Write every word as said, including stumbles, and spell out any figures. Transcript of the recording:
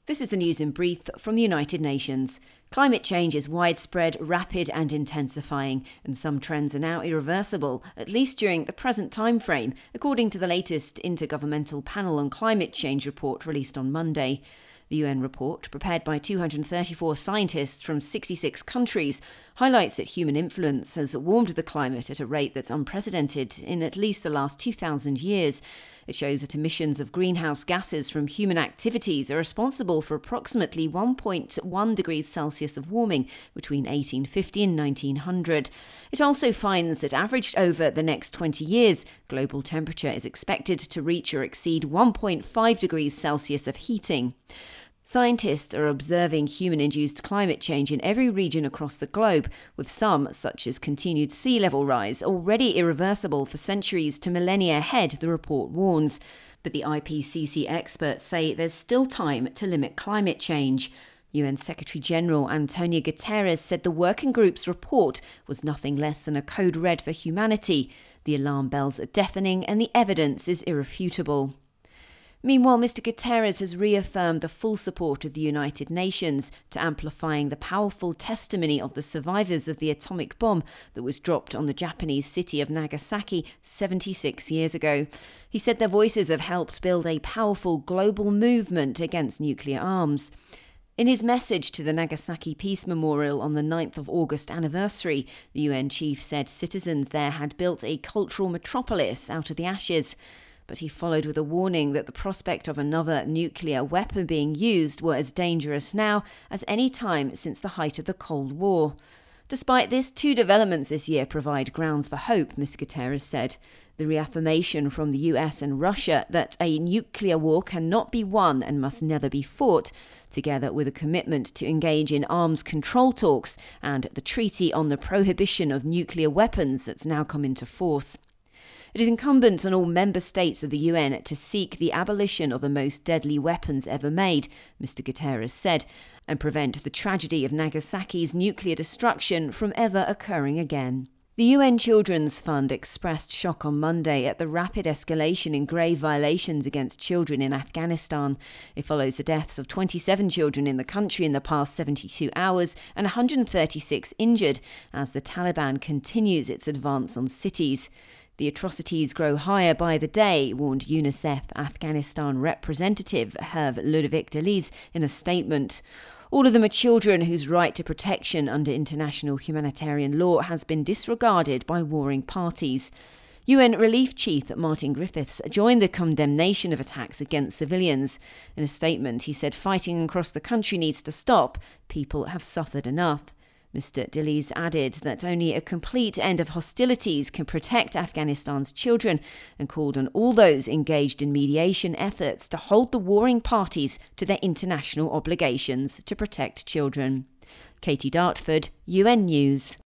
This is the news in brief from the United Nations. Climate change is widespread, rapid and intensifying, and some trends are now irreversible, at least during the present time frame, according to the latest Intergovernmental Panel on Climate Change report released on Monday. The U N report, prepared by two hundred thirty-four scientists from sixty-six countries, highlights that human influence has warmed the climate at a rate that's unprecedented in at least the last two thousand years. It shows that emissions of greenhouse gases from human activities are responsible for approximately one point one degrees Celsius of warming between eighteen fifty and nineteen hundred. It also finds that averaged over the next twenty years, global temperature is expected to reach or exceed one point five degrees Celsius of heating. Scientists are observing human-induced climate change in every region across the globe, with some, such as continued sea level rise, already irreversible for centuries to millennia ahead, the report warns. But the I P C C experts say there's still time to limit climate change. U N Secretary-General Antonio Guterres said the working group's report was nothing less than a code red for humanity. The alarm bells are deafening and the evidence is irrefutable. Meanwhile, Mister Guterres has reaffirmed the full support of the United Nations to amplifying the powerful testimony of the survivors of the atomic bomb that was dropped on the Japanese city of Nagasaki seventy-six years ago. He said their voices have helped build a powerful global movement against nuclear arms. In his message to the Nagasaki Peace Memorial on the ninth of August anniversary, the U N chief said citizens there had built a cultural metropolis out of the ashes. But he followed with a warning that the prospect of another nuclear weapon being used were as dangerous now as any time since the height of the Cold War. Despite this, two developments this year provide grounds for hope, Mister Guterres said. The reaffirmation from the U S and Russia that a nuclear war cannot be won and must never be fought, together with a commitment to engage in arms control talks and the Treaty on the Prohibition of Nuclear Weapons that's now come into force. It is incumbent on all member states of the U N to seek the abolition of the most deadly weapons ever made, Mister Guterres said, and prevent the tragedy of Nagasaki's nuclear destruction from ever occurring again. The U N Children's Fund expressed shock on Monday at the rapid escalation in grave violations against children in Afghanistan. It follows the deaths of twenty-seven children in the country in the past seventy-two hours and one hundred thirty-six injured as the Taliban continues its advance on cities. The atrocities grow higher by the day, warned UNICEF Afghanistan representative Herve Ludovic Delis in a statement. All of them are children whose right to protection under international humanitarian law has been disregarded by warring parties. U N Relief Chief Martin Griffiths joined the condemnation of attacks against civilians. In a statement, he said fighting across the country needs to stop. People have suffered enough. Mister Delis added that only a complete end of hostilities can protect Afghanistan's children and called on all those engaged in mediation efforts to hold the warring parties to their international obligations to protect children. Katie Dartford, U N News.